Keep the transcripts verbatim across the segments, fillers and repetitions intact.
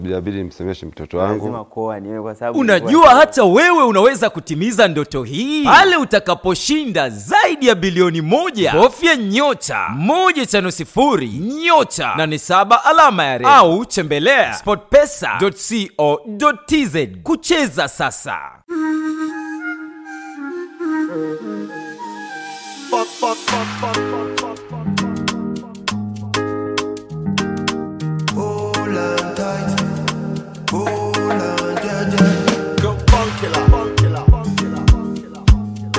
Inabidi msemeshe mtoto wangu. Lazima kuoa niwe kwa sababu unajua hata wewe unaweza kutimiza ndoto hii pale utakaposhinda zaidi ya bilioni moja. Bofya nyota moja tano sifuri nyota nane saba alama ya reli au tembelea sportpesa dot co dot tz kucheza sasa. Fuck, fuck, fuck, fuck, fuck, fuck, fuck. Hold on tight, hold on, yeah, yeah. Go funk killer, funk killer, funk killer, funk killer, funk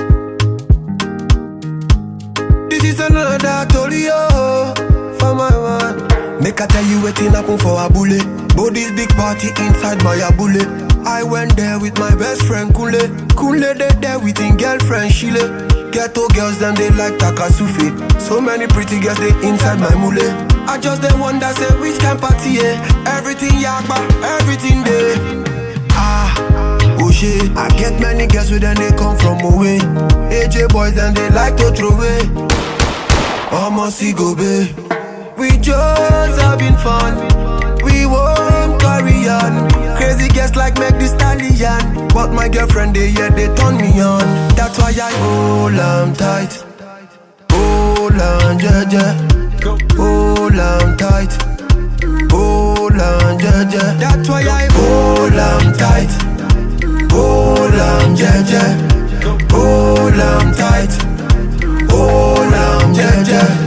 killer. This is another Tolio for my man. Make I tell you waiting happen for a bullet. But this big party inside my bullet. I went there with my best friend Kule. Kule they there with his girlfriend Shile. Ghetto girls them they like Takasufi. So many pretty girls they inside my mule. I just they wonder say which can party eh? Everything yakba, everything there. Ah, oh shit. I get many girls with them they come from away. A J boys then they like to throw away. Almost see go babe. We just having fun. We won't carry on. Crazy guests like Meg Thee Stallion. But my girlfriend they yeah they turn me on. That's why I hold on tight. Hold on yeah yeah. Hold on tight. Hold on yeah yeah. That's why I hold on tight. Hold on yeah yeah. Hold on tight. Hold on yeah yeah.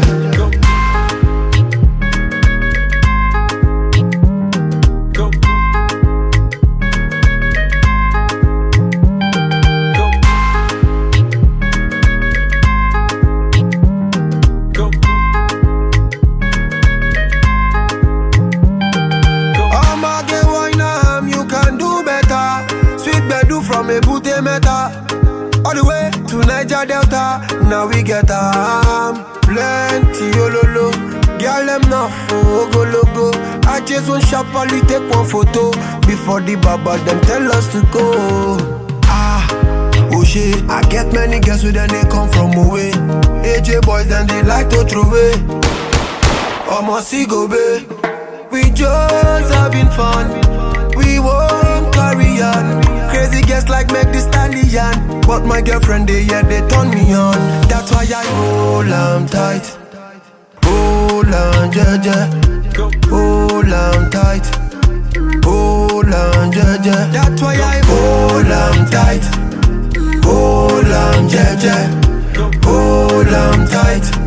All the way to Niger Delta, now we get um plenty ololo. Girl them not for go logo. I just want sharply take one photo before the baba them tell us to go. Ah, oh shit, I get many girls with them they come from away. A J boys then they like to throw away. Almost see go babe. We just having fun. We won't carry on. Crazy guests like Meg Thee Stallion. But my girlfriend they yeah they turn me on. That's why I hold on tight. Hold on yeah yeah. Hold on tight. Hold on yeah yeah. That's why I hold on tight. Hold on yeah yeah. Hold on tight.